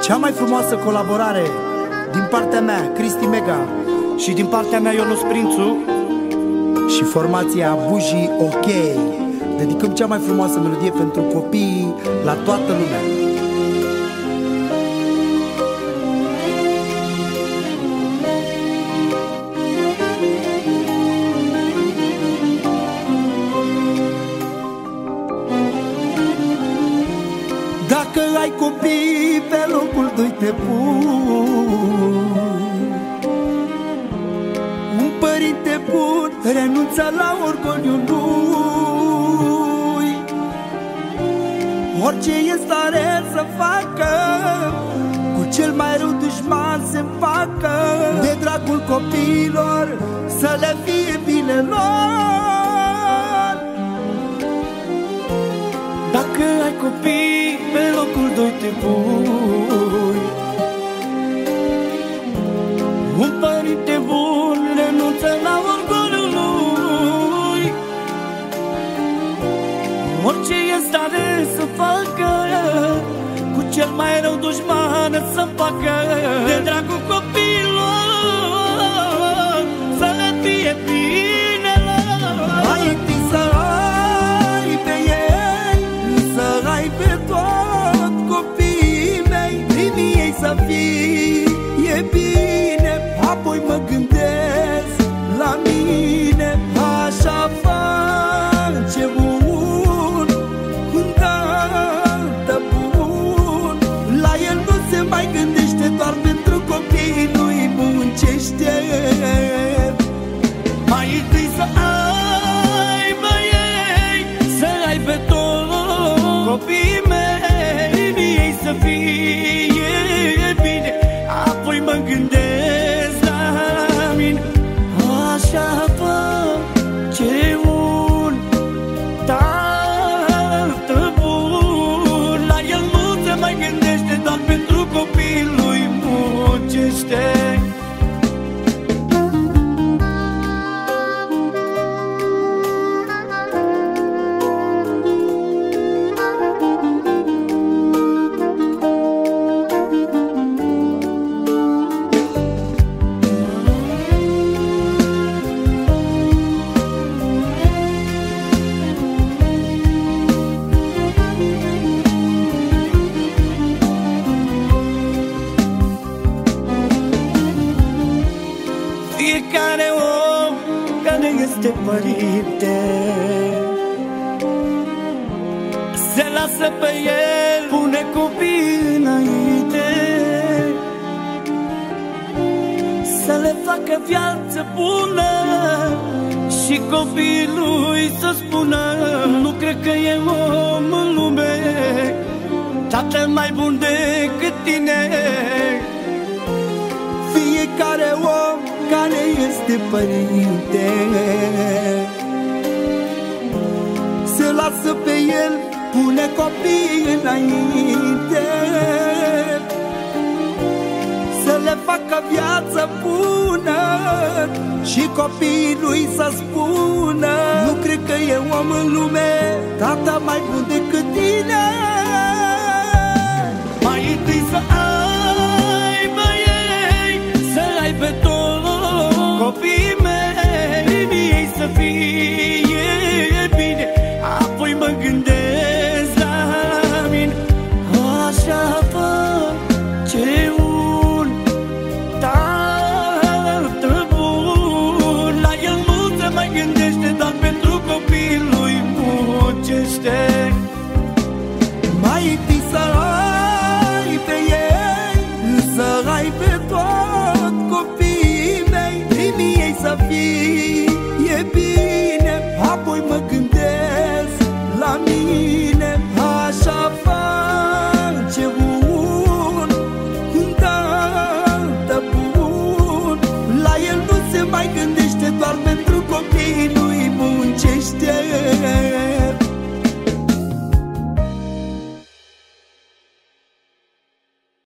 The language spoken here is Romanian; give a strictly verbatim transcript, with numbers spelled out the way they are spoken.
Cea mai frumoasă colaborare din partea mea, Cristi Mega, și din partea mea, Ionuț Prințu, și formația Buji OK. Dedicăm cea mai frumoasă melodie pentru copii la toată lumea. Dacă ai copii, pe locul doi te pun. Un părinte bun renunță la orgoliul lui. Orice e stare să facă, cu cel mai rău dușman se împacă, de dragul copiilor, să le fie bine lor. dacă ai copii, pe locul doi te pui. Un părinte bun renunță la orgoliul lui. Orice e stare să facă, cu cel mai rău dușman să împacă, de dragul copiilor, să le fie bine lor. Mai întâi să ai pe ei, să ai pe tot copiii mei, primii ei să fie bine, apoi mă gândesc la mine. Așa face un un tată bun, la el nu se mai gândește, doar pentru copiii lui muncește. Mai întâi să ai pe ei, să ai pe toți copiii mei, ei să fie bine, apoi mă gândesc la mine. Așa face un tată bun, la el nu se mai gândește, doar pentru copiii lui muncește. Fiecare om care este părinte se lasă pe el, pune copii înainte, să le facă viață bună și copiii lui să spună: nu cred că e om în lume tată mai bun decât tine. Fiecare om care este părinte se lasă pe el, pune copiii înainte, să le facă viață bună și copiii lui să spună: nu cred că e om în lume tata mai bun decât tine. Mai întâi să ai pe ei, să ai pe toți copiii mei, ei să fie bine, apoi mă gândesc la mine. Așa face un tată bun, la el nu se mai gândește, doar pentru copiii lui muncește.